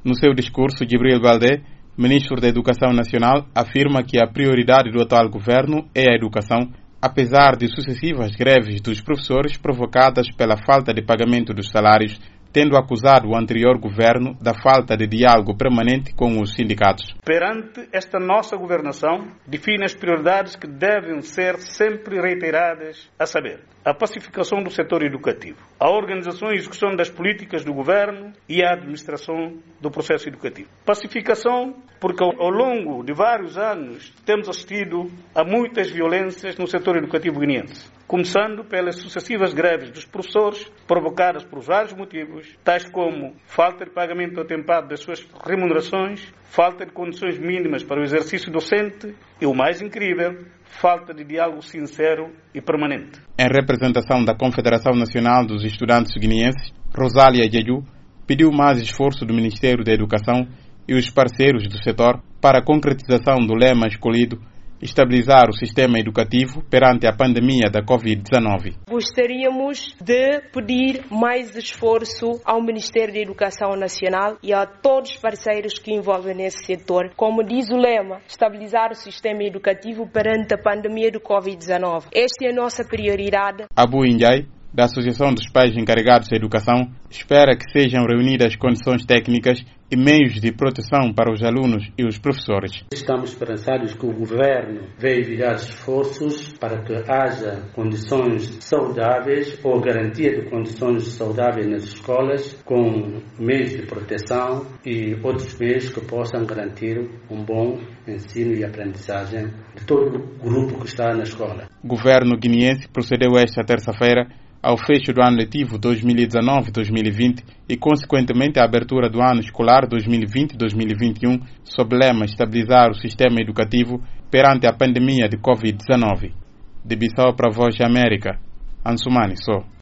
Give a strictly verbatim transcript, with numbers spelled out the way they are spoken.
No seu discurso, Djibril Baldé, ministro da Educação Nacional, afirma que a prioridade do atual governo é a educação, apesar de sucessivas greves dos professores provocadas pela falta de pagamento dos salários, tendo acusado o anterior governo da falta de diálogo permanente com os sindicatos. Perante esta nossa governação, define as prioridades que devem ser sempre reiteradas, a saber, a pacificação do setor educativo, a organização e execução das políticas do governo e a administração do processo educativo. Pacificação porque ao longo de vários anos temos assistido a muitas violências no setor educativo guineense, começando pelas sucessivas greves dos professores provocadas por vários motivos, tais como falta de pagamento atempado das suas remunerações, falta de condições mínimas para o exercício docente e, o mais incrível, falta de diálogo sincero e permanente. Em representação da Confederação Nacional dos Estudantes Guineenses, Rosália Jeju pediu mais esforço do Ministério da Educação e os parceiros do setor para a concretização do lema escolhido: estabilizar o sistema educativo perante a pandemia da covid dezenove. Gostaríamos de pedir mais esforço ao Ministério da Educação Nacional e a todos os parceiros que envolvem nesse setor. Como diz o lema, estabilizar o sistema educativo perante a pandemia do covid dezenove. Esta é a nossa prioridade. Abu Injai, da Associação dos Pais Encarregados da Educação, espera que sejam reunidas condições técnicas e meios de proteção para os alunos e os professores. Estamos esperançados que o governo vai virar esforços para que haja condições saudáveis ou garantia de condições saudáveis nas escolas, com meios de proteção e outros meios que possam garantir um bom ensino e aprendizagem de todo o grupo que está na escola. O governo guineense procedeu esta terça-feira ao fecho do ano letivo dois mil e dezenove dois mil e vinte e, consequentemente, à abertura do ano escolar dois mil e vinte dois mil e vinte e um, sob o lema estabilizar o sistema educativo perante a pandemia de covid dezenove. De Bissau para a Voz da América, Ansumani Só.